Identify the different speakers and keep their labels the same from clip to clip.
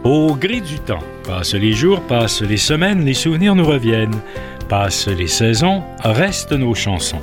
Speaker 1: Au gré du temps, passent les jours, passent les semaines, les souvenirs nous reviennent. Passent les saisons, restent nos chansons.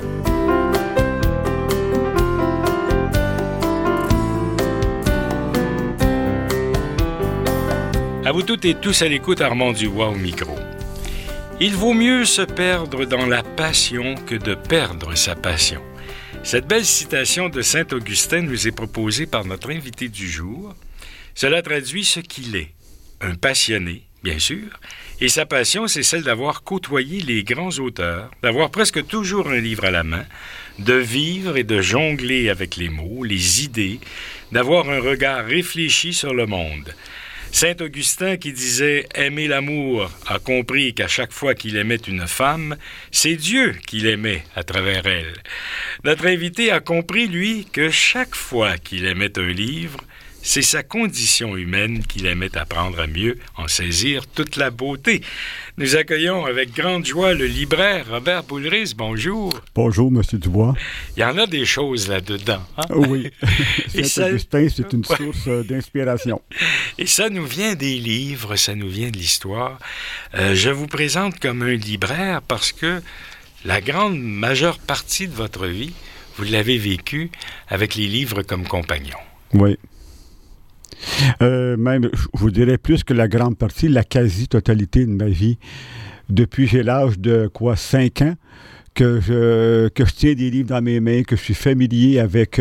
Speaker 1: À vous toutes et tous à l'écoute, Armand Dubois au micro. Il vaut mieux se perdre dans la passion que de perdre sa passion. Cette belle citation de Saint-Augustin nous est proposée par notre invité du jour. Cela traduit ce qu'il est, un passionné, bien sûr, et sa passion, c'est celle d'avoir côtoyé les grands auteurs, d'avoir presque toujours un livre à la main, de vivre et de jongler avec les mots, les idées, d'avoir un regard réfléchi sur le monde. Saint-Augustin, qui disait « Aimer l'amour », a compris qu'à chaque fois qu'il aimait une femme, c'est Dieu qui l'aimait à travers elle. Notre invité a compris, lui, que chaque fois qu'il aimait un livre, c'est sa condition humaine qu'il aimait apprendre à mieux en saisir toute la beauté. Nous accueillons avec grande joie le libraire Robert Boulris. Bonjour.
Speaker 2: Bonjour, M. Dubois.
Speaker 1: Il y en a des choses là-dedans. Hein?
Speaker 2: Oui. Saint-Augustin, c'est une source d'inspiration.
Speaker 1: Et ça nous vient des livres, ça nous vient de l'histoire. Je vous présente comme un libraire parce que la grande majeure partie de votre vie, vous l'avez vécue avec les livres comme compagnons.
Speaker 2: Oui. Même, je vous dirais plus que la grande partie, la quasi-totalité de ma vie. Depuis j'ai l'âge de 5 ans, que je tiens des livres dans mes mains, que je suis familier avec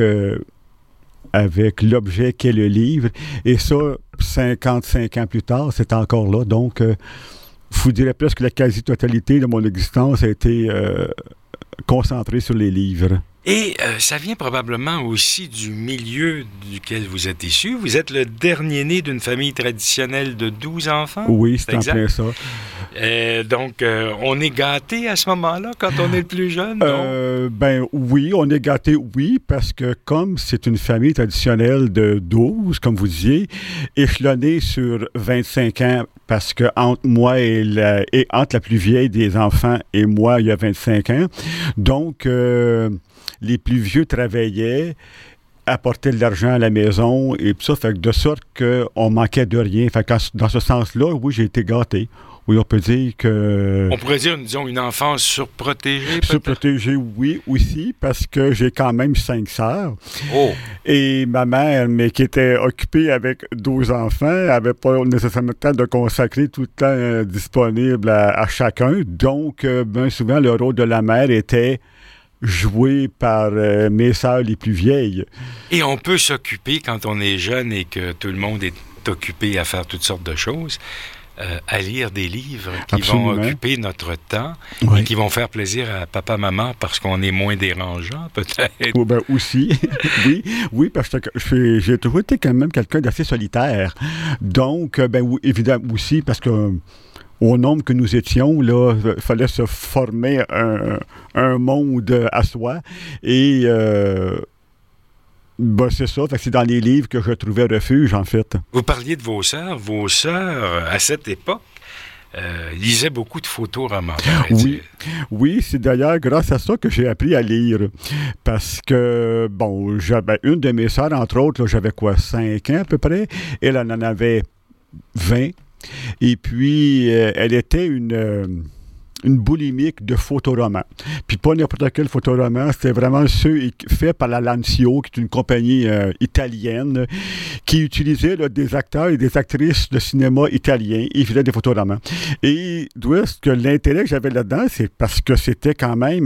Speaker 2: l'objet qu'est le livre. Et ça, 55 ans plus tard, c'est encore là. Donc, je vous dirais plus que la quasi-totalité de mon existence a été concentrée sur les livres.
Speaker 1: Et ça vient probablement aussi du milieu duquel vous êtes issu. Vous êtes le dernier-né d'une famille traditionnelle de 12 enfants?
Speaker 2: Oui, c'est en plein ça.
Speaker 1: Donc, on est gâté à ce moment-là, quand on est le plus jeune?
Speaker 2: Ben oui, on est gâté, oui, parce que comme c'est une famille traditionnelle de 12, comme vous disiez, échelonnée sur 25 ans, parce que entre moi et entre la plus vieille des enfants et moi, il y a 25 ans. Donc, les plus vieux travaillaient, apportaient de l'argent à la maison et tout ça, fait que de sorte qu'on manquait de rien. Fait que dans ce sens-là, oui, j'ai été gâté. Oui, on peut dire que...
Speaker 1: On pourrait dire, disons, une enfance surprotégée, peut-être?
Speaker 2: Surprotégée, oui, aussi, parce que j'ai quand même 5 sœurs.
Speaker 1: Oh! Et
Speaker 2: ma mère, mais qui était occupée avec 12 enfants, n'avait pas nécessairement le temps de consacrer tout le temps disponible à chacun. Donc, bien souvent, le rôle de la mère était joué par mes sœurs les plus vieilles.
Speaker 1: Et on peut s'occuper quand on est jeune et que tout le monde est occupé à faire toutes sortes de choses, à lire des livres qui
Speaker 2: Absolument.
Speaker 1: vont occuper notre temps
Speaker 2: oui.
Speaker 1: Et qui vont faire plaisir à papa, maman parce qu'on est moins dérangeant, peut-être.
Speaker 2: Oh, ben aussi, oui, parce que j'ai toujours été quand même quelqu'un d'assez solitaire. Donc, ben oui, évidemment aussi, parce que au nombre que nous étions, là, il fallait se former un monde à soi. Et ben c'est ça, fait que c'est dans les livres que je trouvais refuge, en fait.
Speaker 1: Vous parliez de vos sœurs. Vos sœurs, à cette époque, lisaient beaucoup de photoromans.
Speaker 2: Oui, c'est d'ailleurs grâce à ça que j'ai appris à lire. Parce que, bon, j'avais une de mes sœurs, entre autres, là, j'avais 5 ans à peu près. Elle en avait 20. Et puis, elle était une boulimique de photoromans. Puis pas n'importe quel photoroman, c'était vraiment ceux faits par la Lancio, qui est une compagnie italienne, qui utilisait là, des acteurs et des actrices de cinéma italiens et faisait des photoromans. Et d'où est-ce que l'intérêt que j'avais là-dedans, c'est parce que c'était quand même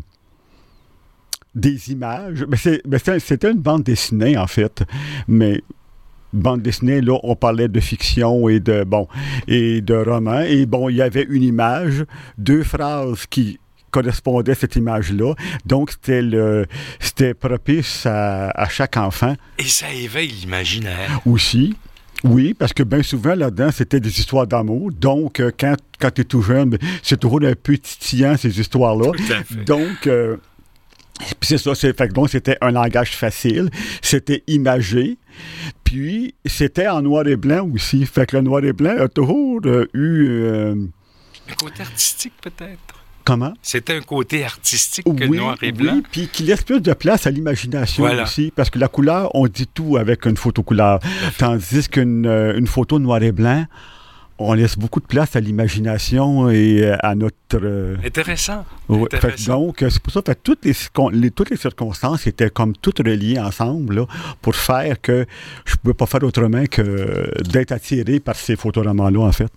Speaker 2: des images. C'était une bande dessinée, en fait, mais... Bande dessinée, là, on parlait de fiction et de romans. Et bon, il y avait une image, 2 phrases qui correspondaient à cette image-là. Donc, c'était propice à chaque enfant.
Speaker 1: Et ça éveille l'imaginaire.
Speaker 2: Aussi. Oui, parce que bien souvent, là-dedans, c'était des histoires d'amour. Donc, quand tu es tout jeune, c'est toujours un peu titillant, ces histoires-là.
Speaker 1: Tout à fait.
Speaker 2: Donc... Puis c'est ça, donc c'était un langage facile, c'était imagé, puis c'était en noir et blanc aussi. Fait que le noir et blanc a toujours eu...
Speaker 1: Un côté artistique, peut-être?
Speaker 2: Comment?
Speaker 1: C'était un côté artistique que le noir et blanc.
Speaker 2: Oui, puis qui laisse plus de place à l'imagination aussi, parce que la couleur, on dit tout avec une photo couleur. Tandis qu'une photo noir et blanc, on laisse beaucoup de place à l'imagination et à notre...
Speaker 1: Intéressant.
Speaker 2: Ouais, donc, c'est pour ça que toutes les circonstances étaient comme toutes reliées ensemble là, pour faire que je ne pouvais pas faire autrement que d'être attiré par ces photoromans-là, en fait.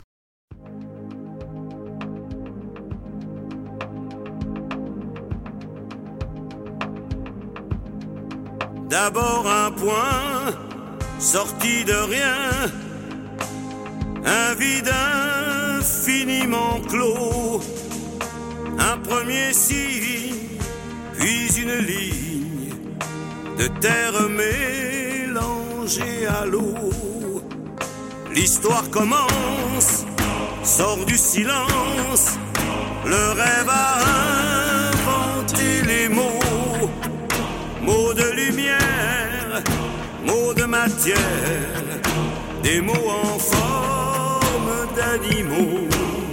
Speaker 3: D'abord un point sorti de rien, un vide infiniment clos, un premier signe, puis une ligne de terre mélangée à l'eau. L'histoire commence, sort du silence, le rêve a inventé les mots. Mots de lumière, mots de matière, des mots en forme d'animaux.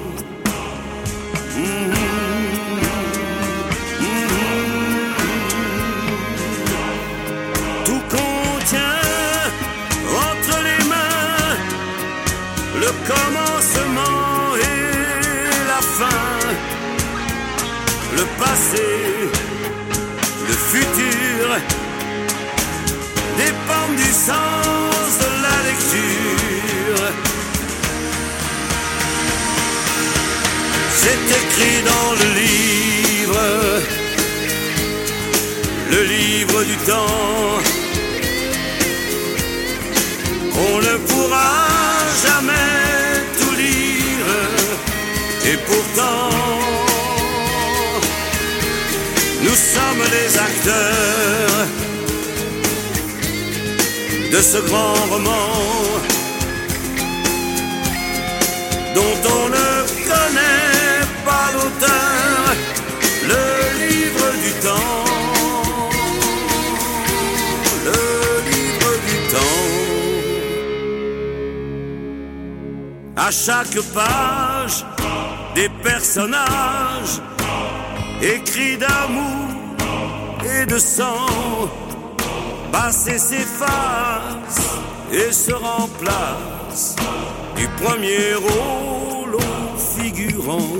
Speaker 3: Tout contient entre les mains le commencement et la fin, le passé, le futur dépendent du sens de la lecture. C'est écrit dans le livre du temps. On ne pourra jamais tout lire, et pourtant nous sommes les acteurs de ce grand roman dont on ne connaît pas l'auteur, le livre du temps, le livre du temps. À chaque page, des personnages écrits d'amour et de sang, passé s'efface et se remplace du premier rôle au figurant.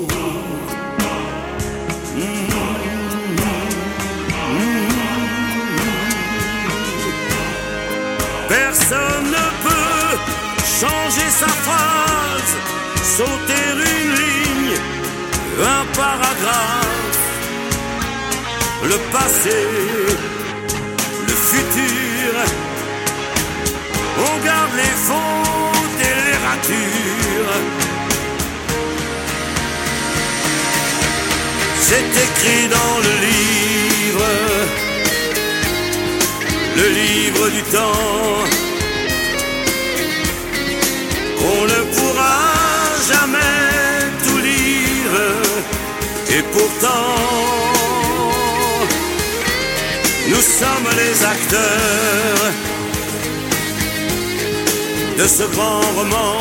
Speaker 3: Personne ne peut changer sa phrase, sauter une ligne, un paragraphe. Le passé, le futur, on garde les fautes et les ratures. C'est écrit dans le livre du temps. On ne pourra jamais tout lire, et pourtant nous sommes les acteurs de ce grand roman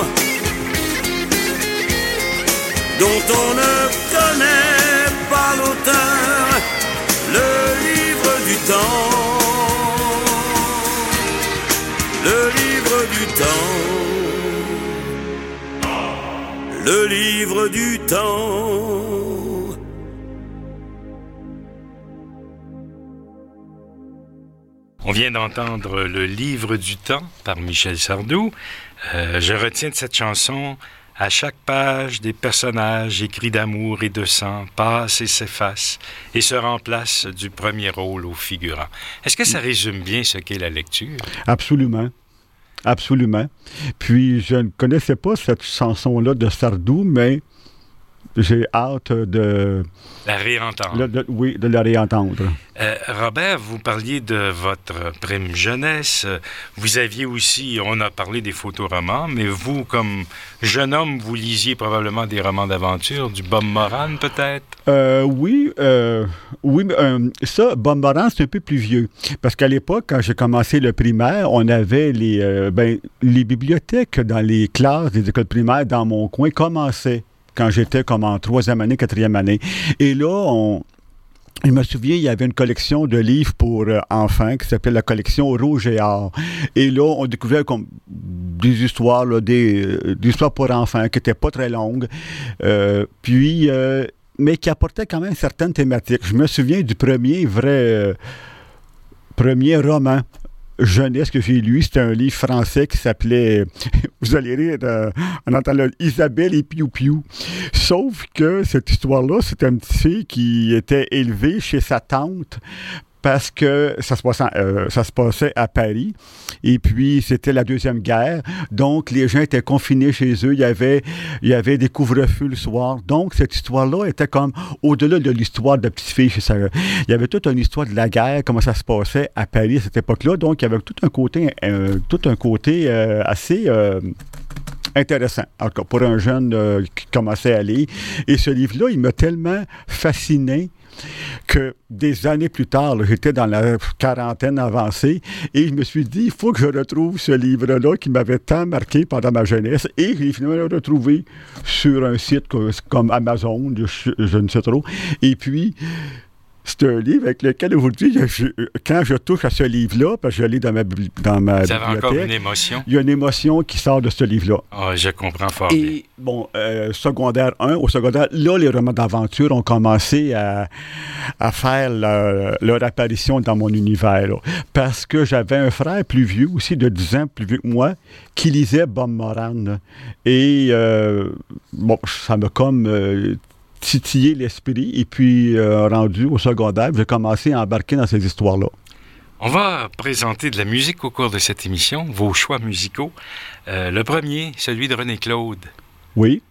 Speaker 3: dont on ne connaît pas l'auteur, le livre du temps, le livre du temps, le livre du temps.
Speaker 1: On vient d'entendre Le livre du temps par Michel Sardou. Je retiens de cette chanson: à chaque page, des personnages écrits d'amour et de sang passent et s'effacent et se remplacent du premier rôle au figurant. Est-ce que ça résume bien ce qu'est la lecture?
Speaker 2: Absolument. Absolument. Puis, je ne connaissais pas cette chanson-là de Sardou, mais j'ai hâte de...
Speaker 1: La réentendre.
Speaker 2: Oui, de la réentendre.
Speaker 1: Robert, vous parliez de votre prime jeunesse. Vous aviez aussi, on a parlé des photoromans, mais vous, comme jeune homme, vous lisiez probablement des romans d'aventure, du Bob Moran peut-être?
Speaker 2: Oui, mais ça, Bob Moran, c'est un peu plus vieux. Parce qu'à l'époque, quand j'ai commencé le primaire, on avait les bibliothèques dans les classes des écoles primaires dans mon coin commençaient. quand j'étais comme en 3e année, 4e année. Et là, je me souviens, il y avait une collection de livres pour enfants qui s'appelait la collection Rouge et Or. Et là, on découvrait comme des histoires, là, des histoires pour enfants qui n'étaient pas très longues. Mais qui apportaient quand même certaines thématiques. Je me souviens du premier roman jeunesse que j'ai lu. C'était un livre français qui s'appelait, vous allez rire, en entendant Isabelle et Piou Piou. Sauf que cette histoire-là, c'était une petite fille qui était élevée chez sa tante parce que ça se passait à Paris. Et puis, c'était la Deuxième Guerre. Donc, les gens étaient confinés chez eux. Il y avait des couvre-feux le soir. Donc, cette histoire-là était comme au-delà de l'histoire de la petite fille chez sa... Il y avait toute une histoire de la guerre, comment ça se passait à Paris à cette époque-là. Donc, il y avait tout un côté assez... intéressant, encore pour un jeune qui commençait à lire. Et ce livre-là, il m'a tellement fasciné que des années plus tard, là, j'étais dans la quarantaine avancée et je me suis dit, il faut que je retrouve ce livre-là qui m'avait tant marqué pendant ma jeunesse et je l'ai finalement retrouvé sur un site comme Amazon, je ne sais trop. Et puis, c'est un livre avec lequel aujourd'hui, quand je touche à ce livre-là, parce que je l'ai dans ma bibliothèque,
Speaker 1: ça avait encore une émotion.
Speaker 2: Il y a une émotion qui sort de ce livre-là.
Speaker 1: Ah, je comprends fort bien.
Speaker 2: Et bon, secondaire 1, au secondaire, là, les romans d'aventure ont commencé à faire leur apparition dans mon univers. Là, parce que j'avais un frère plus vieux, aussi de 10 ans plus vieux que moi, qui lisait Bob Moran. Là. Et bon, ça m'a comme... titiller l'esprit et puis rendu au secondaire, j'ai commencé à embarquer dans ces histoires-là.
Speaker 1: On va présenter de la musique au cours de cette émission, vos choix musicaux. Le premier, celui de René Claude.
Speaker 2: Oui.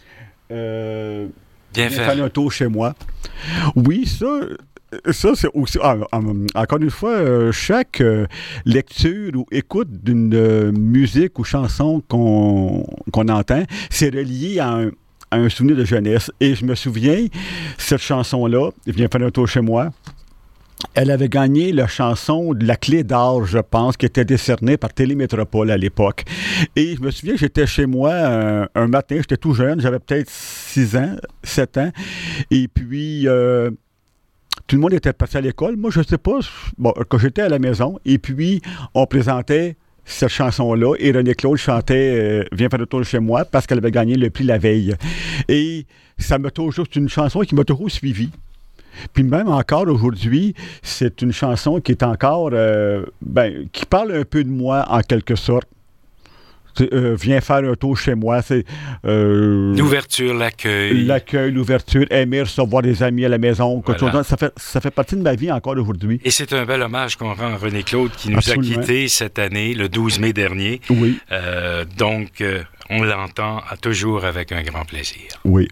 Speaker 1: Bien fait.
Speaker 2: Faire un tour chez moi. Oui, ça c'est aussi... encore une fois, chaque lecture ou écoute d'une musique ou chanson qu'on entend, c'est relié à un souvenir de jeunesse. Et je me souviens, cette chanson-là, « Viens faire un tour chez moi », elle avait gagné la chanson de la Clé d'Or, je pense, qui était décernée par Télémétropole à l'époque. Et je me souviens, j'étais chez moi un matin, j'étais tout jeune, j'avais peut-être 6 ans, 7 ans, et puis... tout le monde était passé à l'école. Moi, je ne sais pas, bon, quand j'étais à la maison, et puis on présentait cette chanson-là, et René Claude chantait « Viens faire le tour chez moi » parce qu'elle avait gagné le prix la veille. Et ça m'a toujours... C'est une chanson qui m'a toujours suivi. Puis même encore aujourd'hui, c'est une chanson qui est encore... qui parle un peu de moi, en quelque sorte. Viens faire un tour chez moi. C'est
Speaker 1: l'ouverture, l'accueil.
Speaker 2: L'accueil, l'ouverture, aimer recevoir des amis à la maison. Voilà. Ça fait partie de ma vie encore aujourd'hui.
Speaker 1: Et c'est un bel hommage qu'on rend à René Claude qui nous
Speaker 2: Absolument.
Speaker 1: a quittés cette année, le 12 mai dernier.
Speaker 2: Oui.
Speaker 1: Donc, on l'entend toujours avec un grand plaisir.
Speaker 2: Oui.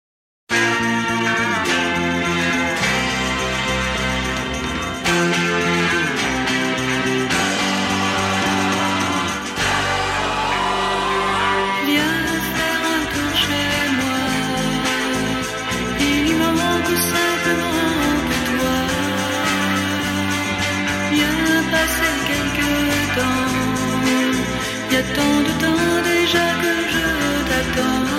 Speaker 4: Il y a tant de temps déjà que je t'attends.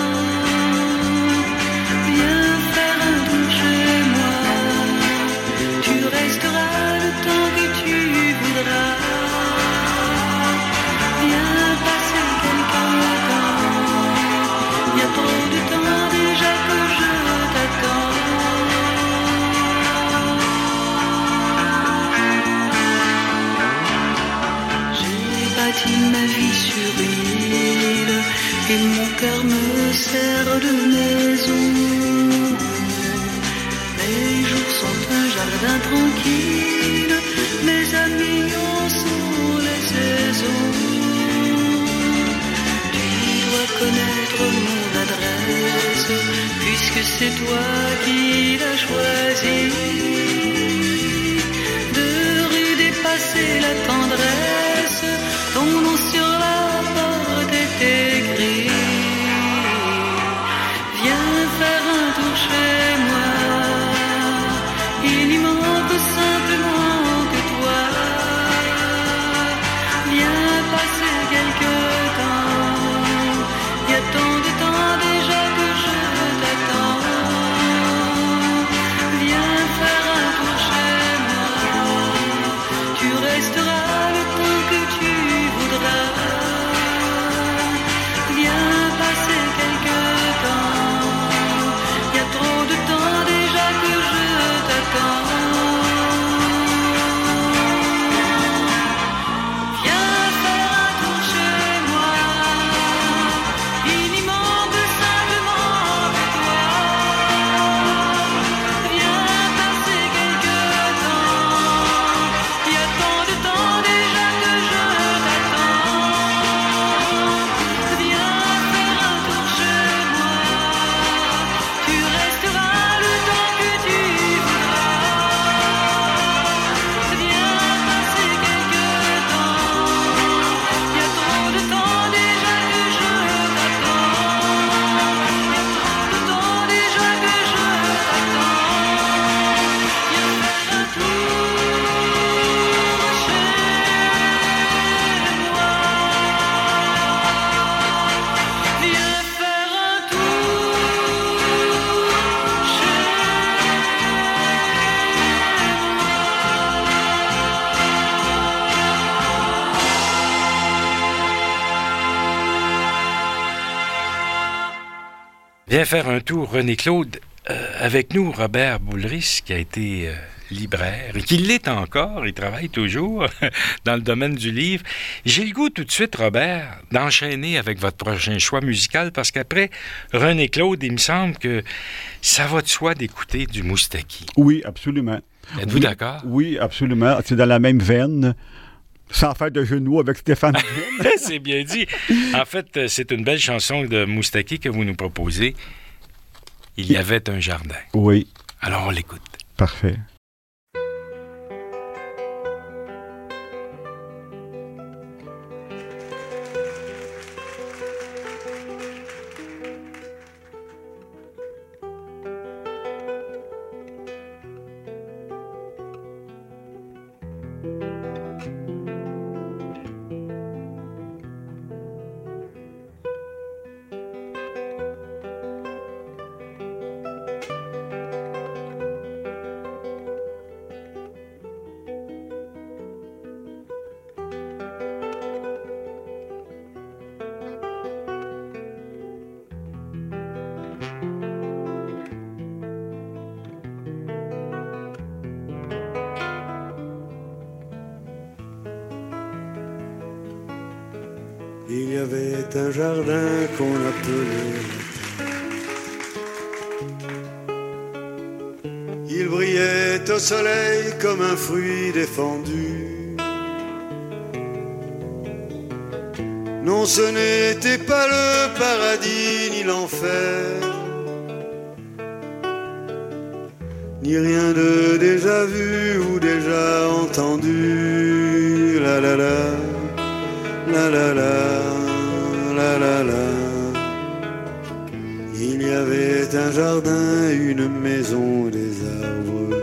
Speaker 4: Viens faire un tour chez moi. Tu resteras le temps que tu voudras. Viens passer quelque temps. Il y a trop de temps déjà que je t'attends. Bâti ma vie sur une île et mon cœur me sert de maison. Mes jours sont un jardin tranquille, mes amis en sont les saisons. Tu dois connaître mon adresse puisque c'est toi qui l'as choisi. De rue dépasser la tendresse, ton nom sur la porte est écrit. Viens faire un tour chez moi. Il n'y manque simplement que toi. Viens passer quelque temps. Il y a tant de temps déjà que je
Speaker 1: Viens faire un tour, René-Claude. Avec nous, Robert Boulris, qui a été libraire, et qui l'est encore, il travaille toujours dans le domaine du livre. J'ai le goût tout de suite, Robert, d'enchaîner avec votre prochain choix musical, parce qu'après René-Claude, il me semble que ça va de soi d'écouter du Moustaki.
Speaker 2: Oui, absolument.
Speaker 1: Êtes-vous d'accord?
Speaker 2: Oui, absolument. C'est dans la même veine. Sans faire de genoux avec Stéphane.
Speaker 1: C'est bien dit. En fait, c'est une belle chanson de Moustaki que vous nous proposez. Il y avait un jardin.
Speaker 2: Oui.
Speaker 1: Alors, on l'écoute.
Speaker 2: Parfait.
Speaker 3: Il y avait un jardin qu'on appelait la terre. Il brillait au soleil comme un fruit défendu. Non, ce n'était pas le paradis ni l'enfer, ni rien de déjà vu ou déjà entendu. La la la. La la la, la la la. Il y avait un jardin, une maison, des arbres,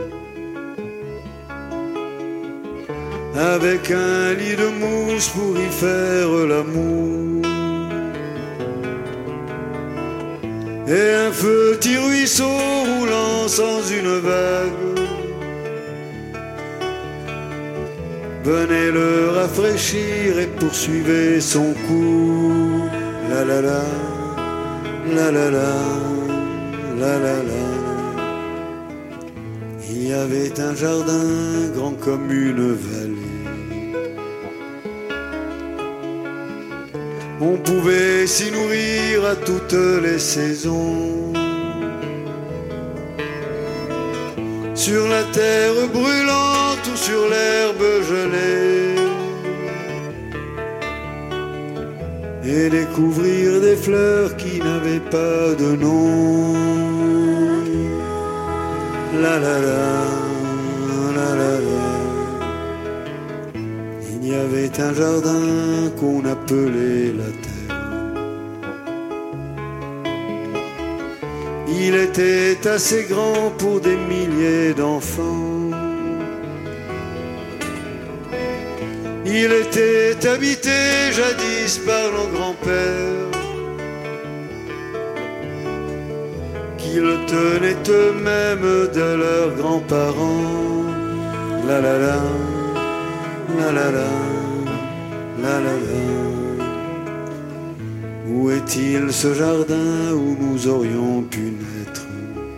Speaker 3: avec un lit de mousse pour y faire l'amour, et un petit ruisseau roulant sans une vague venait le rafraîchir et poursuivait son cours. La la la, la la la, la la la. Il y avait un jardin grand comme une vallée. On pouvait s'y nourrir à toutes les saisons. Sur la terre brûlante ou sur l'herbe gelée, et découvrir des fleurs qui n'avaient pas de nom. La la la, la la la. Il y avait un jardin qu'on appelait la terre. Il était assez grand pour des milliers d'enfants. Il était habité jadis par nos grands-pères, qui le tenaient eux-mêmes de leurs grands-parents. La la la, la la la, la la la. Où est-il ce jardin où nous aurions pu naître,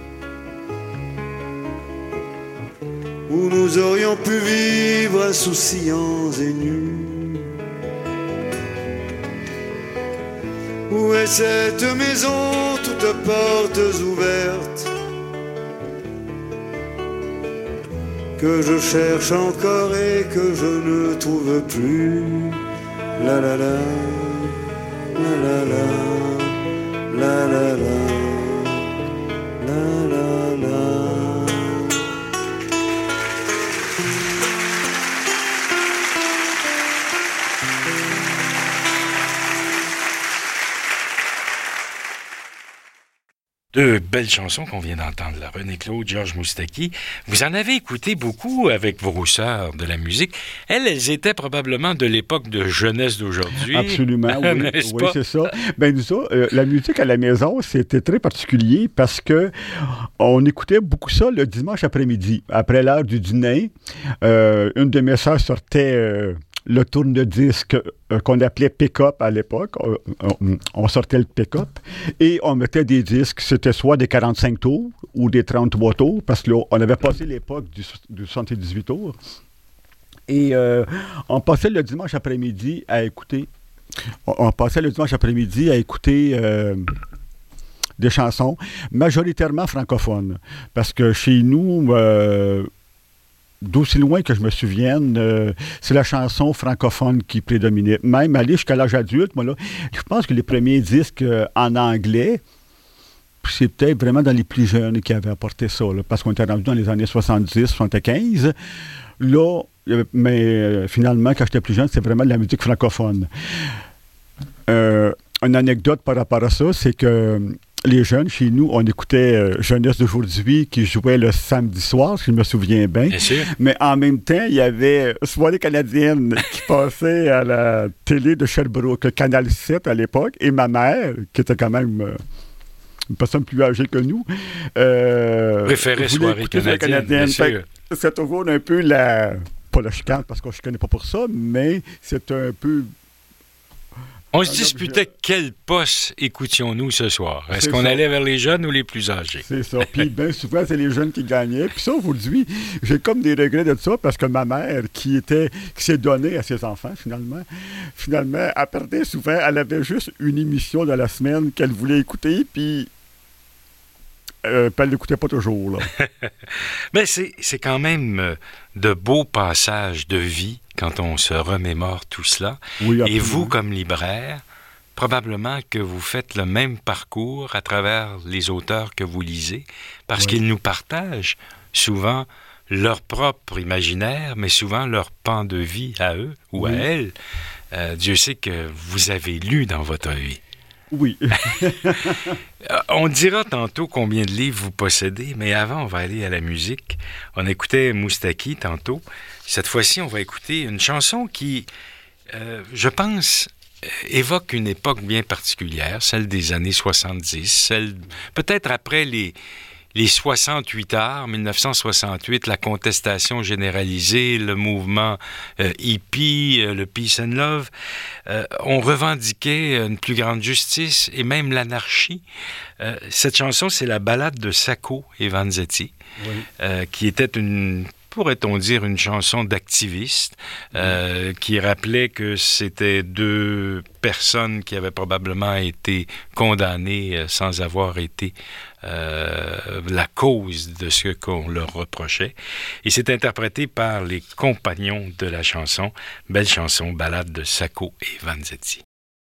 Speaker 3: où nous aurions pu vivre insouciants et nus? Où est cette maison, toutes portes ouvertes, que je cherche encore et que je ne trouve plus? La la la, la la la, la la la, la la la.
Speaker 1: Deux belles chansons qu'on vient d'entendre, là. René-Claude, Georges Moustaki. Vous en avez écouté beaucoup avec vos sœurs de la musique. Elles étaient probablement de l'époque de jeunesse d'aujourd'hui.
Speaker 2: Absolument, oui,
Speaker 1: N'est-ce
Speaker 2: oui
Speaker 1: pas?
Speaker 2: c'est ça. Ben nous autres, la musique à la maison, c'était très particulier parce que on écoutait beaucoup ça le dimanche après-midi, après l'heure du dîner. Une de mes sœurs sortait le tourne-disque qu'on appelait pick-up à l'époque. On sortait le pick-up et on mettait des disques. C'était soit des 45 tours ou des 33 tours, parce que là, on avait passé l'époque du 78 tours. Et on passait le dimanche après-midi à écouter... des chansons majoritairement francophones. Parce que chez nous, d'aussi loin que je me souvienne, c'est la chanson francophone qui prédominait. Même aller jusqu'à l'âge adulte, moi, là, je pense que les premiers disques en anglais, c'est peut-être vraiment dans les plus jeunes qui avaient apporté ça, là, parce qu'on était rendu dans les années 70, 75. Là, mais finalement, quand j'étais plus jeune, c'est vraiment de la musique francophone. Une anecdote par rapport à ça, c'est que les jeunes, chez nous, on écoutait Jeunesse d'aujourd'hui qui jouait le samedi soir, si je me souviens bien.
Speaker 1: Bien sûr.
Speaker 2: Mais en même temps, il y avait Soirée canadienne qui passait à la télé de Sherbrooke, Canal 7 à l'époque, et ma mère, qui était quand même une personne plus âgée que nous,
Speaker 1: préférait Soirée canadienne, bien sûr.
Speaker 2: C'est toujours un peu pas la chicane, parce qu'on ne se connaît pas pour ça, mais c'est un peu...
Speaker 1: On se disputait quel poste écoutions-nous ce soir. Est-ce qu'on allait vers les jeunes ou les plus âgés? C'est ça.
Speaker 2: Puis bien souvent, c'est les jeunes qui gagnaient. Puis ça, aujourd'hui, j'ai comme des regrets de ça parce que ma mère, qui s'est donnée à ses enfants, finalement, elle perdait souvent. Elle avait juste une émission dans la semaine qu'elle voulait écouter, puis elle ne l'écoutait pas toujours, là.
Speaker 1: Mais c'est quand même de beaux passages de vie quand on se remémore tout cela. Oui, et vous, comme libraire, probablement que vous faites le même parcours à travers les auteurs que vous lisez, parce qu'ils nous partagent souvent leur propre imaginaire, mais souvent leur pan de vie à eux ou à elles. Dieu sait que vous avez lu dans votre vie.
Speaker 2: Oui.
Speaker 1: On dira tantôt combien de livres vous possédez, mais avant, on va aller à la musique. On écoutait Moustaki tantôt. Cette fois-ci, on va écouter une chanson qui, je pense, évoque une époque bien particulière, celle des années 70, celle peut-être après les 68 arts, 1968, la contestation généralisée, le mouvement hippie, le peace and love, on revendiquait une plus grande justice et même l'anarchie. Cette chanson, c'est la ballade de Sacco et Vanzetti, qui était pourrait-on dire, une chanson d'activiste qui rappelait que c'était deux personnes qui avaient probablement été condamnées sans avoir été la cause de ce qu'on leur reprochait. Et c'est interprété par les compagnons de la chanson. Belle chanson, ballade de Sacco et Vanzetti.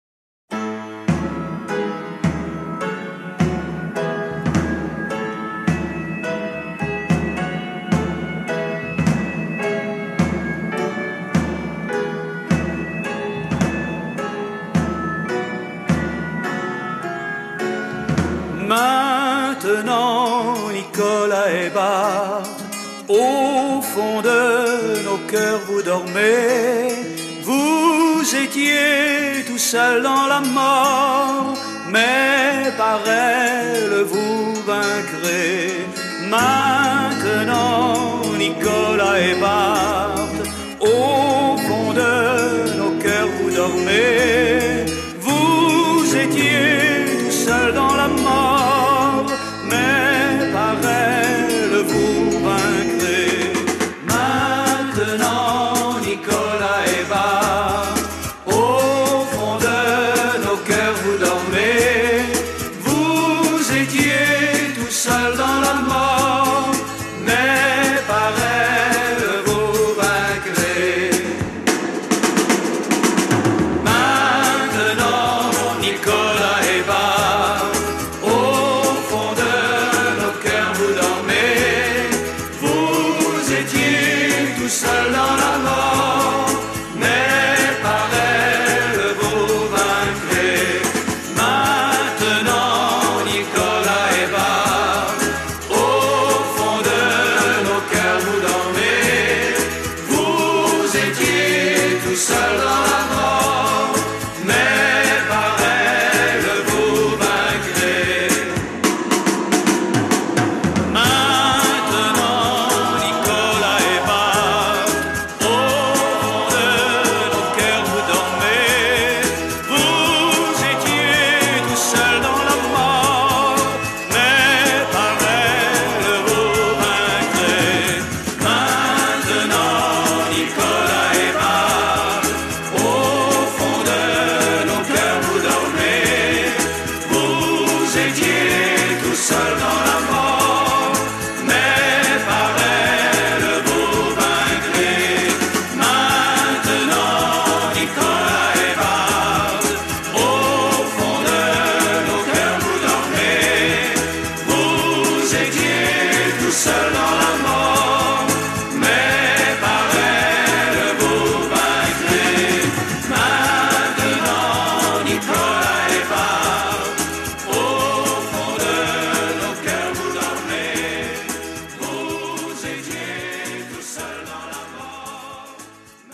Speaker 3: Maintenant, Nicolas et Bart, au fond de nos cœurs vous dormez. Vous étiez tout seul dans la mort, mais par elle vous vaincrez. Maintenant, Nicolas et Bart, au fond de nos cœurs vous dormez. Vous étiez tout seul dans la mort, mais par elle vous vaincrez. Maintenant, Nicolas et Bart, au fond de nos cœurs vous dormez. Vous étiez tout seul dans la mort, mais par elle vous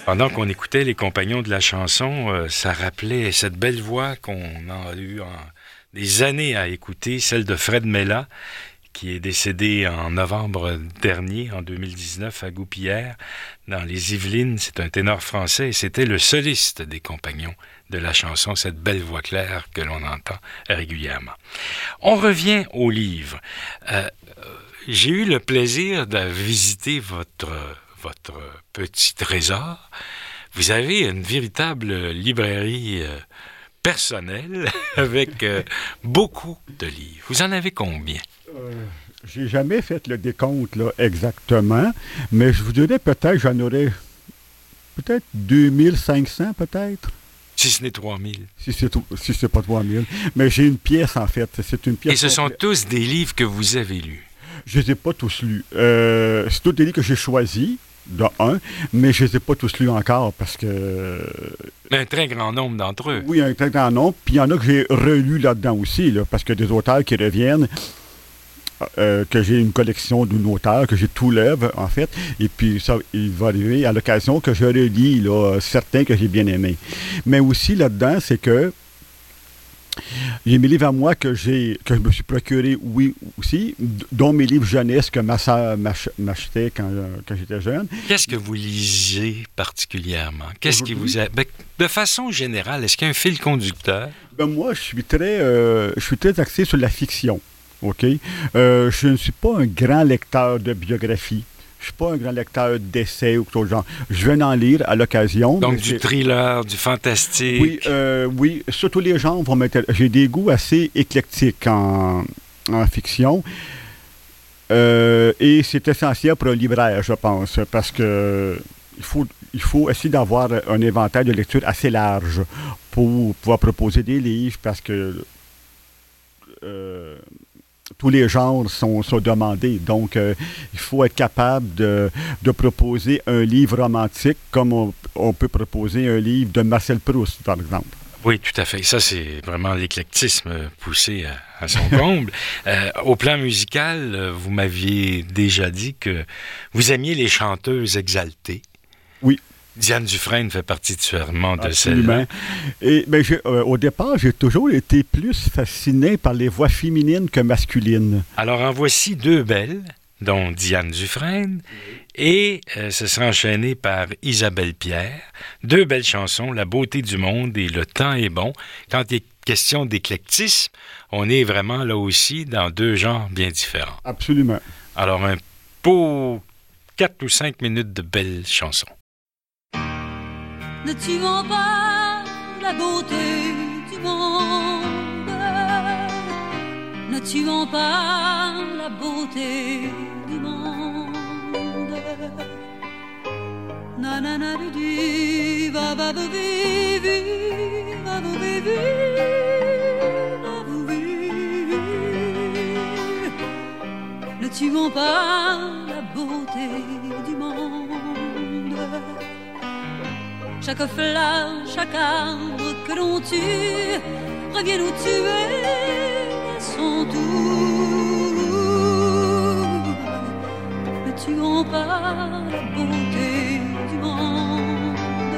Speaker 1: Pendant qu'on écoutait les compagnons de la chanson, ça rappelait cette belle voix qu'on a eu des années à écouter, celle de Fred Mella, qui est décédé en novembre dernier, en 2019, à Goupillières, dans les Yvelines. C'est un ténor français et c'était le soliste des compagnons de la chanson, cette belle voix claire que l'on entend régulièrement. On revient au livre. J'ai eu le plaisir de visiter votre petit trésor. Vous avez une véritable librairie personnelle avec beaucoup de livres. Vous en avez combien?
Speaker 2: J'ai jamais fait le décompte là, exactement, mais je vous dirais peut-être j'en aurais peut-être 2500 peut-être.
Speaker 1: Si ce n'est 3000.
Speaker 2: Si c'est pas 3000. Mais j'ai une pièce en fait. C'est une pièce.
Speaker 1: Et ce sont tous des livres que vous avez lus?
Speaker 2: Je ne les ai pas tous lus. C'est tous des livres que j'ai choisis. De un, mais je ne les ai pas tous lus encore parce que...
Speaker 1: Un très grand nombre d'entre eux.
Speaker 2: Oui, un très grand nombre. Puis il y en a que j'ai relus là-dedans aussi, là, parce que des auteurs qui reviennent, que j'ai une collection d'un auteur, que j'ai tout l'œuvre, en fait. Et puis ça, il va arriver à l'occasion que je relis là, certains que j'ai bien aimés. Mais aussi là-dedans, c'est que j'ai mes livres à moi que je me suis procuré, oui, aussi, dont mes livres jeunesse que ma soeur m'achetait quand j'étais jeune.
Speaker 1: Qu'est-ce que vous lisez particulièrement? Qu'est-ce qui vous a... de façon générale, est-ce qu'il y a un fil conducteur?
Speaker 2: Moi, je suis très axé sur la fiction, OK? Je ne suis pas un grand lecteur de biographie. Je ne suis pas un grand lecteur d'essais ou tout genre. Je viens d'en lire à l'occasion.
Speaker 1: Donc du thriller, du fantastique.
Speaker 2: Oui, surtout les genres vont m'intéresser. J'ai des goûts assez éclectiques en fiction. Et c'est essentiel pour un libraire, je pense, parce que il faut essayer d'avoir un inventaire de lecture assez large pour pouvoir proposer des livres, parce que tous les genres sont demandés. Donc, il faut être capable de proposer un livre romantique comme on peut proposer un livre de Marcel Proust, par exemple.
Speaker 1: Oui, tout à fait. Ça, c'est vraiment l'éclectisme poussé à son comble. Au plan musical, vous m'aviez déjà dit que vous aimiez les chanteuses exaltées.
Speaker 2: Oui.
Speaker 1: Diane Dufresne fait partie sûrement de
Speaker 2: Absolument.
Speaker 1: celle-là.
Speaker 2: Et au départ, j'ai toujours été plus fasciné par les voix féminines que masculines.
Speaker 1: Alors, en voici deux belles, dont Diane Dufresne, et ce sera enchaîné par Isabelle Pierre. Deux belles chansons, La beauté du monde et Le temps est bon. Quand il est question d'éclectisme, on est vraiment là aussi dans deux genres bien différents.
Speaker 2: Absolument.
Speaker 1: Alors, un beau 4 ou 5 minutes de belles chansons.
Speaker 5: Ne tuons pas la beauté du monde, ne tuons pas la beauté du monde. Nanana du va va va vivi va va vivi va va vivi. Ne tuons pas la beauté du monde. Chaque fleur, chaque arbre que l'on tue revient nous tuer à son tour. Ne tuons pas la beauté du monde.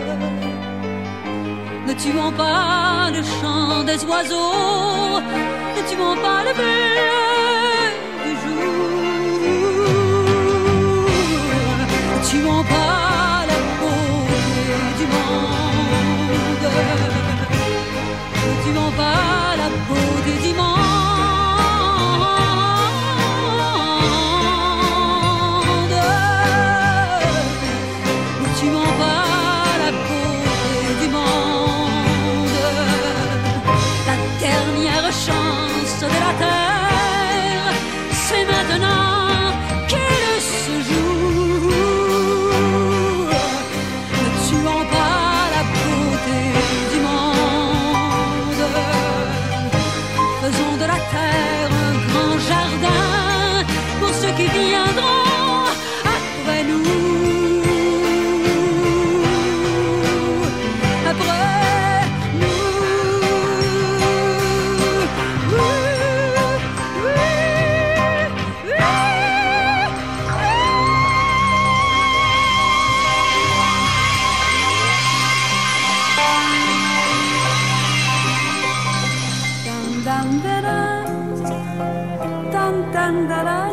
Speaker 5: Ne tuons pas le chant des oiseaux. Ne tuons pas le bleu du jour. Ne tuons pas la beauté du monde. Ne tuons pas la beauté du monde. Ne tuons pas la beauté du monde. La dernière chance de la terre, c'est maintenant qu'elle se joue. Ne tuons pas la beauté du monde. Faisons de la terre un grand jardin pour ceux qui viendront après nous. Après nous. tan daran, tan tan daran,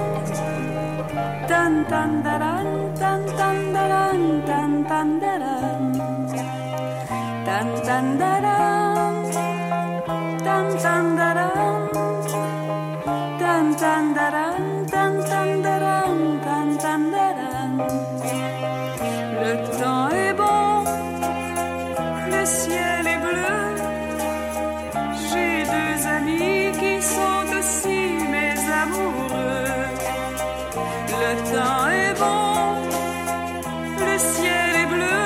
Speaker 5: tan tan daran, tan tan daran, tan tan daran, tan tan daran, tan tan daran, tan tan daran, tan tan daran, tan tan daran. Le temps est bon, le ciel est bleu. J'ai deux amis qui sont aussi mes amoureux. Le temps est bon, le ciel est bleu.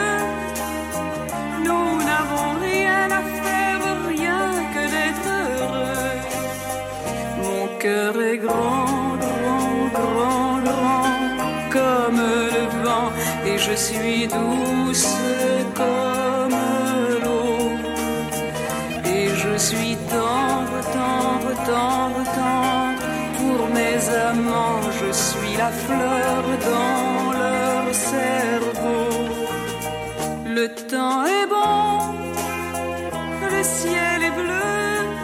Speaker 5: Nous n'avons rien à faire, rien que d'être heureux. Mon cœur est grand, grand, grand, grand, comme le vent, et je suis douce comme l'eau. Et je suis tendre, tendre, tendre, tendre. Pour mes amants, je suis la fleur dans leur cerveau. Le temps est bon, le ciel est bleu.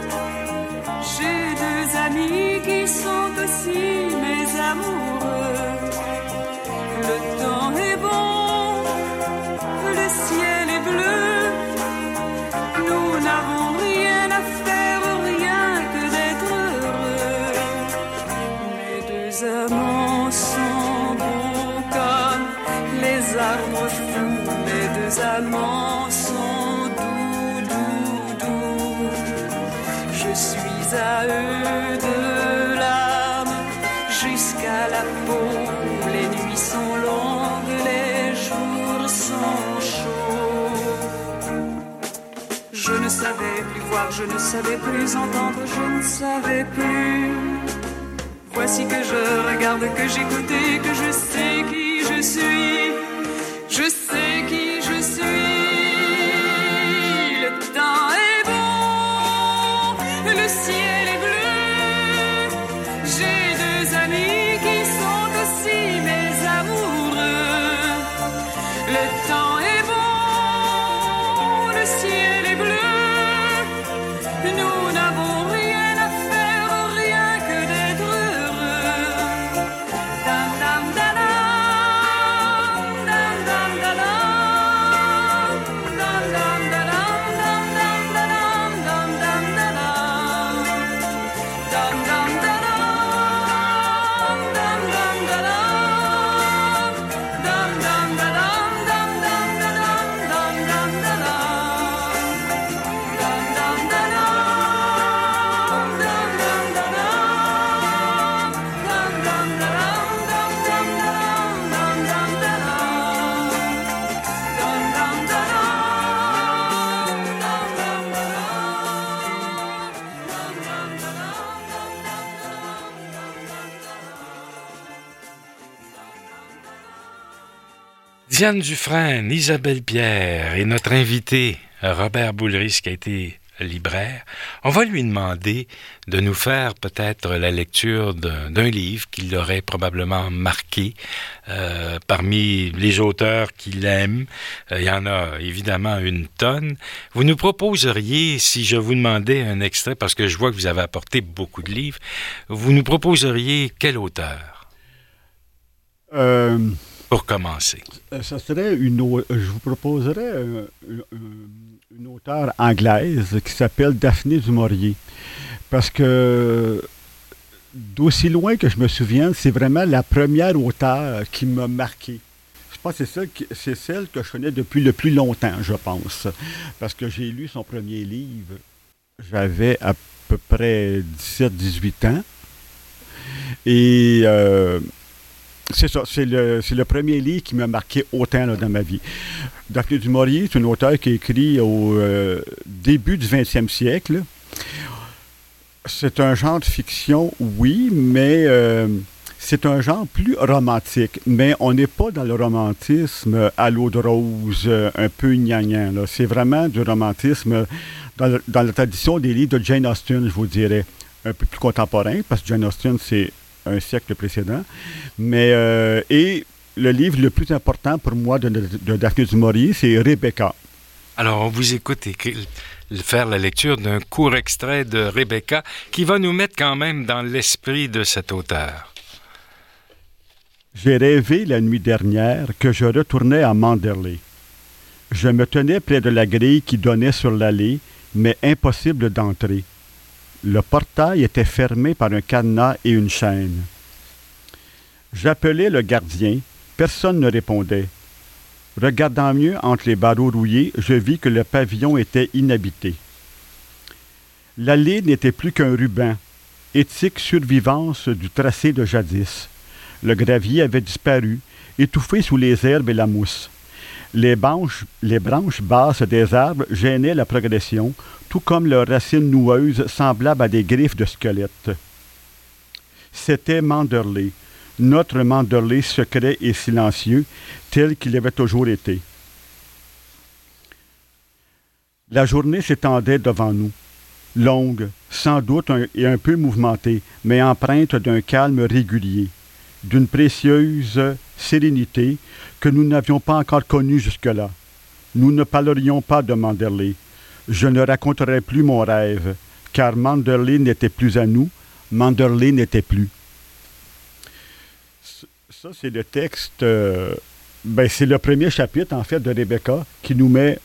Speaker 5: J'ai deux amis qui sont aussi mes amoureux. Le temps est bon, le ciel est bleu. Nous n'avons rien à faire, rien que d'être heureux. Mes deux amants sont beaux comme les arbres fous. Mes deux amants sont doux, doux, doux. Je suis à eux de l'âme jusqu'à la peau. Les nuits sont longues, les jours sont chauds. Je ne savais plus voir, je ne savais plus entendre, je ne savais plus. Voici que je regarde, que j'écoute et que je sais qui je suis. Je sais qui je suis. Le temps est bon, le ciel est bleu. J'ai deux amis qui sont aussi mes amoureux. Le temps est bon, le ciel est bleu. Nous n'avons rien à faire, rien que d'être heureux. Dam dam dadam, dam dam dadam, dam dam dadam, dam dam dadam, dam dam dadam, dam dam dadam, dam dam dadam, dam dam dadam, dam dam dadam, dam dam
Speaker 1: Diane Dufresne, Isabelle Pierre et notre invité Robert Boulris qui a été libraire, on va lui demander de nous faire peut-être la lecture d'un livre qui l'aurait probablement marqué parmi les auteurs qu'il aime. Il y en a évidemment une tonne. Vous nous proposeriez, si je vous demandais un extrait, parce que je vois que vous avez apporté beaucoup de livres, vous nous proposeriez quel auteur? Pour commencer.
Speaker 2: Ça serait je vous proposerais une auteure anglaise qui s'appelle Daphné du Maurier. Parce que, d'aussi loin que je me souvienne, c'est vraiment la première auteure qui m'a marqué. Je pense que c'est celle que je connais depuis le plus longtemps, je pense. Parce que j'ai lu son premier livre, j'avais à peu près 17-18 ans. Et c'est ça, c'est le premier livre qui m'a marqué autant là, dans ma vie. Daphné du Maurier, c'est une auteure qui a écrit au début du 20e siècle. C'est un genre de fiction, oui, mais c'est un genre plus romantique. Mais on n'est pas dans le romantisme à l'eau de rose, un peu gnangnan, là. C'est vraiment du romantisme dans la tradition des livres de Jane Austen, je vous dirais. Un peu plus contemporain, parce que Jane Austen, c'est un siècle précédent. Mais, et le livre le plus important pour moi de Daphné du Maurier, c'est Rebecca.
Speaker 1: Alors, on vous écoute. faire la lecture d'un court extrait de Rebecca qui va nous mettre quand même dans l'esprit de cet auteur.
Speaker 2: J'ai rêvé la nuit dernière que je retournais à Manderley. Je me tenais près de la grille qui donnait sur l'allée, mais impossible d'entrer. Le portail était fermé par un cadenas et une chaîne. J'appelais le gardien. Personne ne répondait. Regardant mieux entre les barreaux rouillés, je vis que le pavillon était inhabité. L'allée n'était plus qu'un ruban, éthique survivance du tracé de jadis. Le gravier avait disparu, étouffé sous les herbes et la mousse. Les branches basses des arbres gênaient la progression, tout comme leurs racines noueuses semblables à des griffes de squelettes. C'était Manderley, notre Manderley secret et silencieux, tel qu'il avait toujours été. La journée s'étendait devant nous, longue, sans doute et un peu mouvementée, mais empreinte d'un calme régulier, d'une précieuse sérénité que nous n'avions pas encore connue jusque-là. Nous ne parlerions pas de Manderley. Je ne raconterai plus mon rêve, car Manderley n'était plus à nous, Manderley n'était plus. Ça, c'est le texte, c'est le premier chapitre, en fait, de Rebecca qui nous met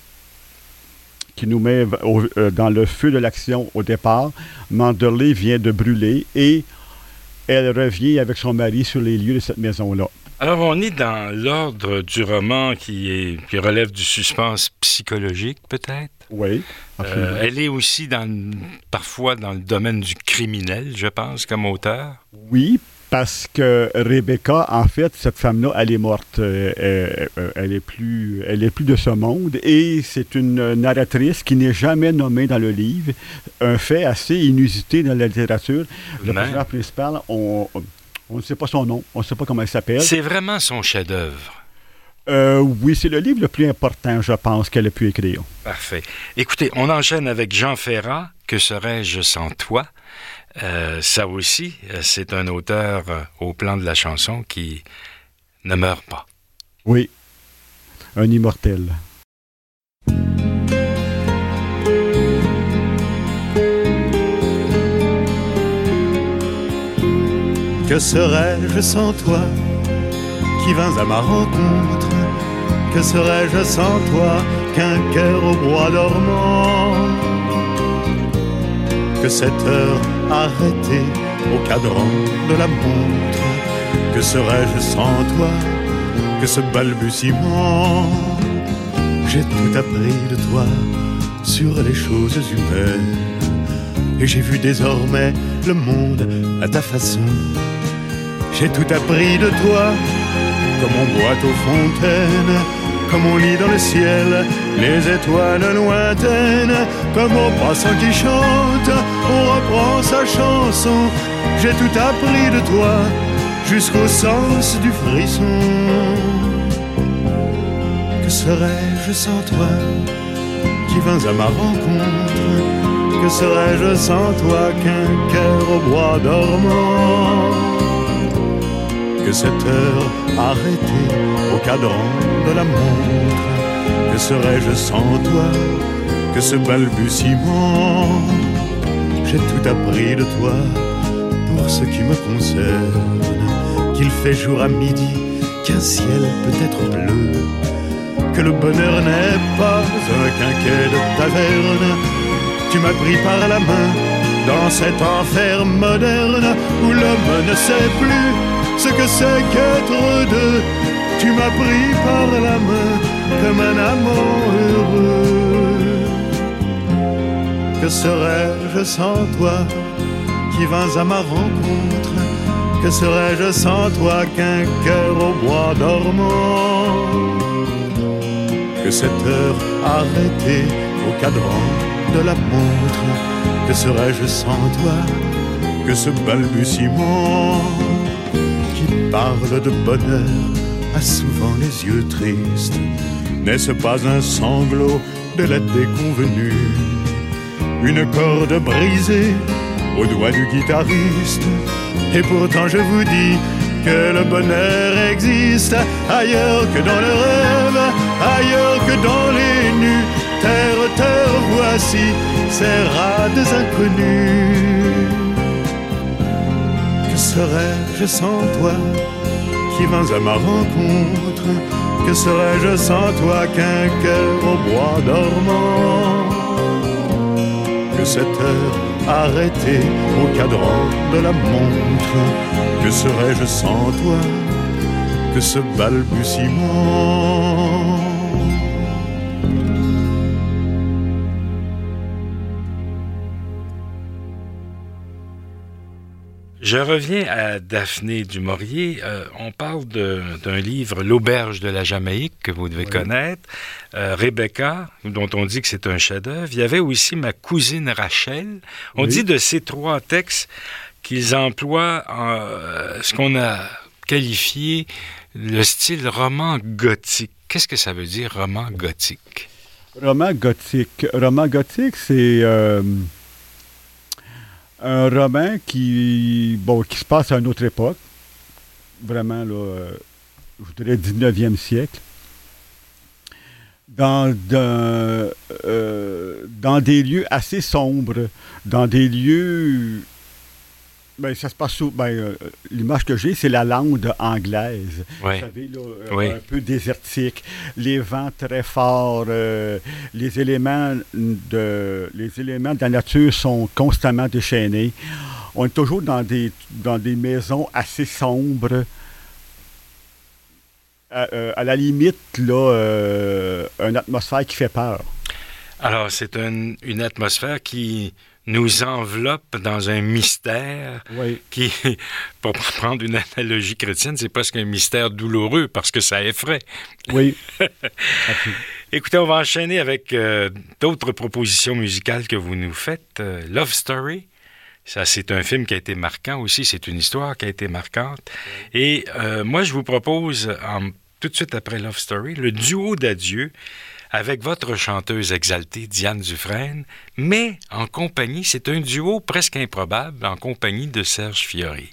Speaker 2: dans le feu de l'action au départ. Manderley vient de brûler et elle revient avec son mari sur les lieux de cette maison-là.
Speaker 1: Alors, on est dans l'ordre du roman qui relève du suspense psychologique, peut-être?
Speaker 2: Oui, absolument.
Speaker 1: Elle est aussi parfois dans le domaine du criminel, je pense, comme auteur.
Speaker 2: Oui, parce que Rebecca, en fait, cette femme-là, elle est morte. Elle est plus de ce monde. Et c'est une narratrice qui n'est jamais nommée dans le livre. Un fait assez inusité dans la littérature. Le personnage principal, on ne sait pas son nom, on ne sait pas comment il s'appelle.
Speaker 1: C'est vraiment son chef-d'œuvre.
Speaker 2: Oui, c'est le livre le plus important, je pense, qu'elle a pu écrire.
Speaker 1: Parfait. Écoutez, on enchaîne avec Jean Ferrat, « Que serais-je sans toi ?» Ça aussi, c'est un auteur au plan de la chanson qui ne meurt pas.
Speaker 2: Oui, un immortel.
Speaker 3: Que serais-je sans toi qui vins à ma rencontre? Que serais-je sans toi qu'un cœur au bois dormant? Que cette heure arrêtée au cadran de la montre? Que serais-je sans toi que ce balbutiement? J'ai tout appris de toi sur les choses humaines, et j'ai vu désormais le monde à ta façon. J'ai tout appris de toi, comme on boit aux fontaines, comme on lit dans le ciel les étoiles lointaines, comme au passant qui chante, on reprend sa chanson. J'ai tout appris de toi, jusqu'au sens du frisson. Que serais-je sans toi, qui vins à ma rencontre? Que serais-je sans toi qu'un cœur au bois dormant? Que cette heure arrêtée au cadran de la montre? Que serais-je sans toi que ce balbutiement? J'ai tout appris de toi pour ce qui me concerne, qu'il fait jour à midi, qu'un ciel peut être bleu, que le bonheur n'est pas un quinquet de taverne. Tu m'as pris par la main dans cet enfer moderne où l'homme ne sait plus ce que c'est qu'être deux. Tu m'as pris par la main comme un amant heureux. Que serais-je sans toi qui vins à ma rencontre? Que serais-je sans toi qu'un cœur au bois dormant? Que cette heure arrêtée au cadran de la montre? Que serais-je sans toi que ce balbutiement qui parle de bonheur a souvent les yeux tristes? N'est-ce pas un sanglot de la déconvenue, une corde brisée au doigt du guitariste? Et pourtant je vous dis que le bonheur existe ailleurs que dans le rêve, ailleurs que dans les nues, terre, terre, voici ces rades inconnus. Que serais-je sans toi qui vins à ma rencontre? Que serais-je sans toi qu'un cœur au bois dormant? Que cette heure arrêtée au cadran de la montre? Que serais-je sans toi que ce balbutiement?
Speaker 1: Je reviens à Daphné du Maurier. On parle d'un livre, L'Auberge de la Jamaïque, que vous devez connaître. Rebecca, dont on dit que c'est un chef-d'œuvre. Il y avait aussi Ma cousine Rachel. On dit de ces trois textes qu'ils emploient ce qu'on a qualifié le style roman gothique. Qu'est-ce que ça veut dire, roman gothique?
Speaker 2: Roman gothique, c'est un roman qui se passe à une autre époque. Vraiment, là, je dirais 19e siècle. Dans des lieux assez sombres, dans des lieux... ça se passe sous... l'image que j'ai, c'est la lande anglaise.
Speaker 1: Oui.
Speaker 2: Vous savez, là, un peu désertique, les vents très forts, les éléments de la nature sont constamment déchaînés. On est toujours dans des maisons assez sombres. À la limite, là, une atmosphère qui fait peur.
Speaker 1: Alors, c'est une atmosphère qui nous enveloppe dans un mystère qui, pour prendre une analogie chrétienne, c'est presque un mystère douloureux parce que ça effraie.
Speaker 2: Oui.
Speaker 1: Écoutez, on va enchaîner avec d'autres propositions musicales que vous nous faites. Love Story. Ça, c'est un film qui a été marquant aussi. C'est une histoire qui a été marquante. Et moi, je vous propose, tout de suite après Love Story, le duo d'adieu avec votre chanteuse exaltée, Diane Dufresne, mais en compagnie, c'est un duo presque improbable, en compagnie de Serge Fiori.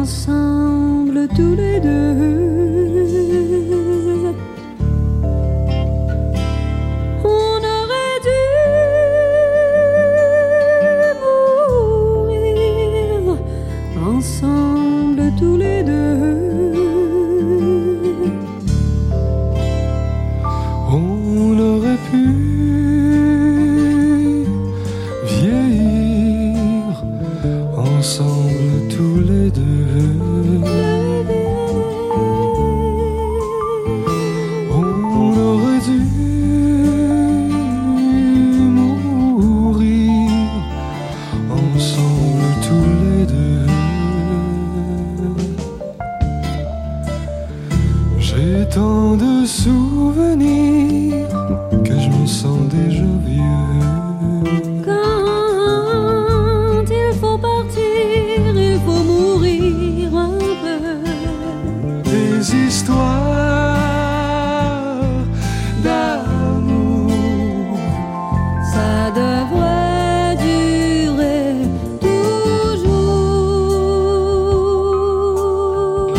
Speaker 4: ensemble tous les deux. On aurait dû mourir ensemble tous les deux.
Speaker 6: On aurait pu vieillir ensemble tous les deux. On aurait dû mourir ensemble tous les deux. J'ai tant de souvenirs que je me sens déjà vieux.
Speaker 4: Quand il faut partir, il faut mourir un peu.
Speaker 6: Des histoires d'amour,
Speaker 4: Ça devrait durer toujours.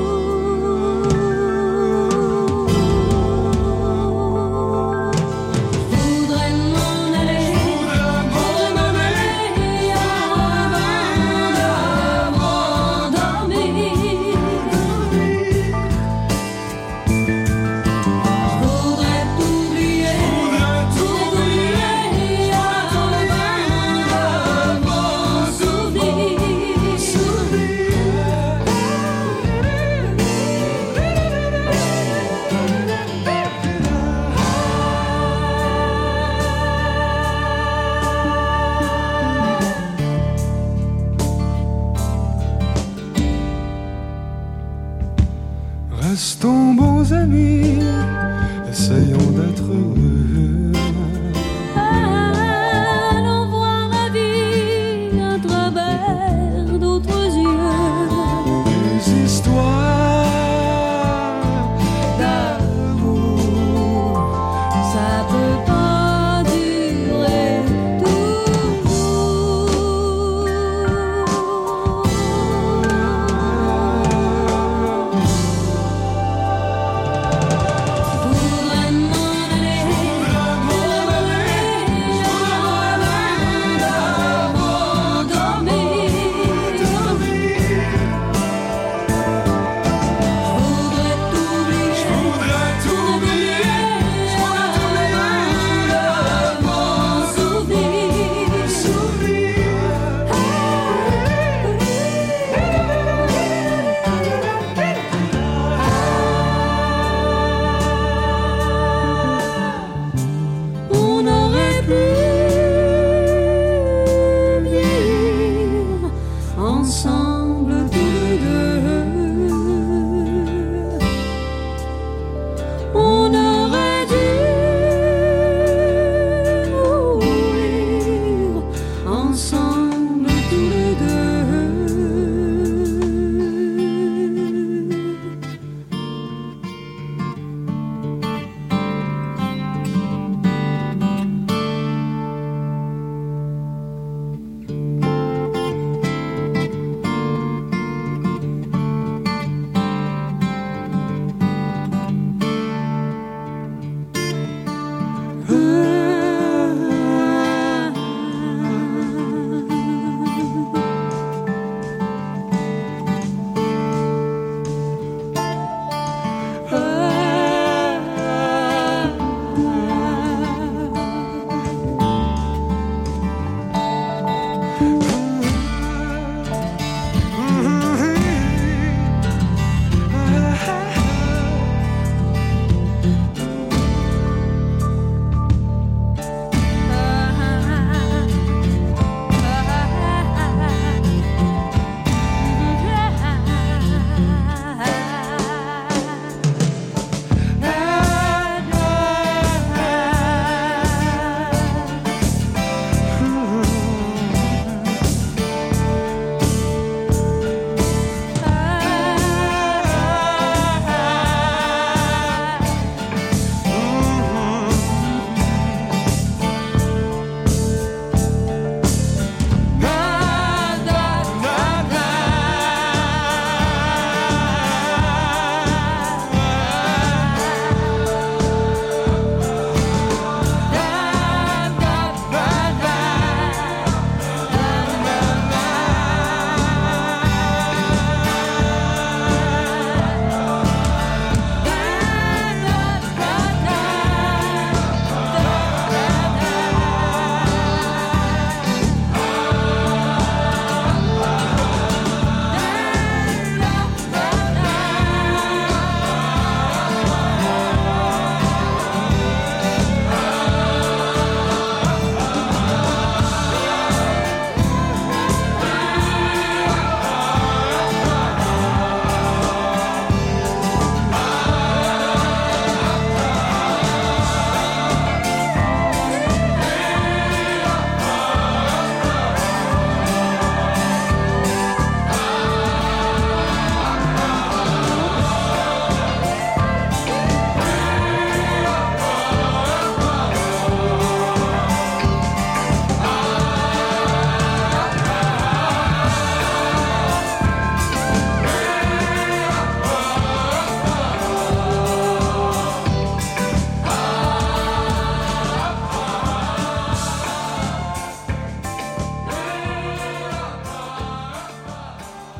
Speaker 4: Je voudrais m'en aller avant de m'endormir. Je voudrais t'oublier avant de m'en
Speaker 6: restons bons amis, essayons d'être heureux.
Speaker 4: Allons voir la vie à travers d'autres yeux.
Speaker 6: Des histoires d'amour,
Speaker 4: Ça peut pas durer toujours. Je voudrais m'en aller avant de m'endormir. Je voudrais t'oublier avant de m'en On aurait pu vieillir ensemble tous les deux. On aurait dû mourir ensemble tous les deux.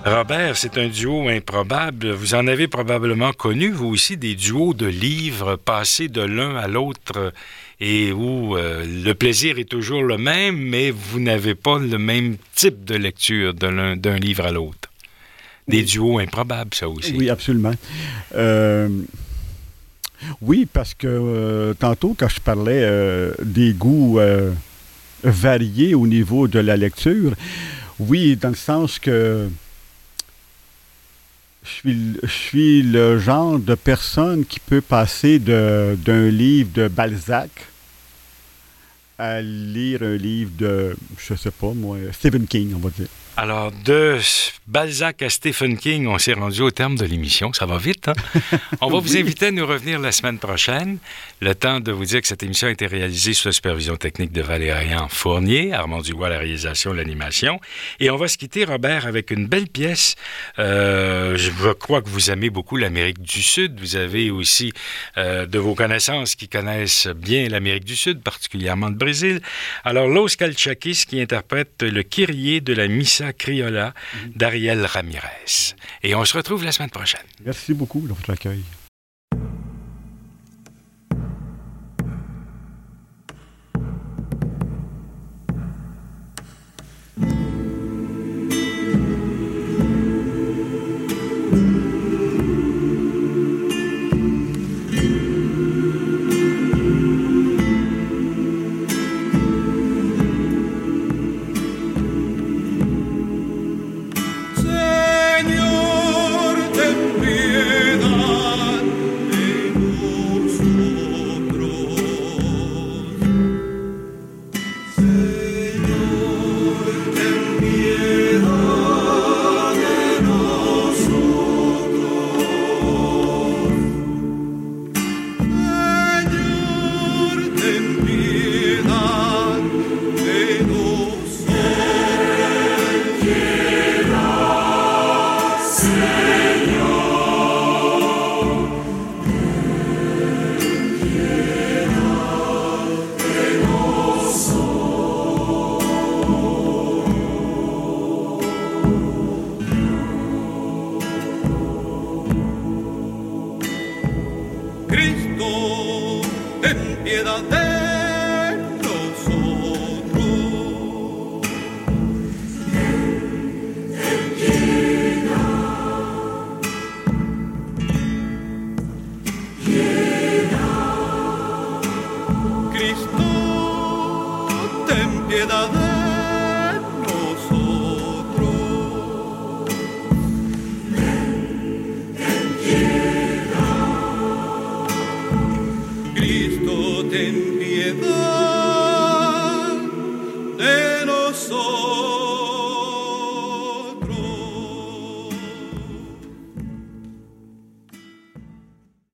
Speaker 1: Robert, c'est un duo improbable. Vous en avez probablement connu, vous aussi, des duos de livres passés de l'un à l'autre et où le plaisir est toujours le même, mais vous n'avez pas le même type de lecture d'un livre à l'autre. Des duos improbables, ça aussi.
Speaker 2: Oui, absolument. Oui, parce que tantôt, quand je parlais des goûts variés au niveau de la lecture, oui, dans le sens que je suis le genre de personne qui peut passer d'un livre de Balzac à lire un livre de, je sais pas moi, Stephen King, on va dire.
Speaker 1: Alors, de Balzac à Stephen King, on s'est rendu au terme de l'émission. Ça va vite, hein? On va vous inviter à nous revenir la semaine prochaine. Le temps de vous dire que cette émission a été réalisée sous la supervision technique de Valérian Fournier, Armand Dubois, la réalisation, l'animation. Et on va se quitter, Robert, avec une belle pièce. Je crois que vous aimez beaucoup l'Amérique du Sud. Vous avez aussi de vos connaissances qui connaissent bien l'Amérique du Sud, particulièrement le Brésil. Alors, Los Calchaquis qui interprète le Kyrie de la Missa Criolla d'Ariel Ramirez. Et on se retrouve la semaine prochaine.
Speaker 2: Merci beaucoup de votre accueil.
Speaker 7: Cristo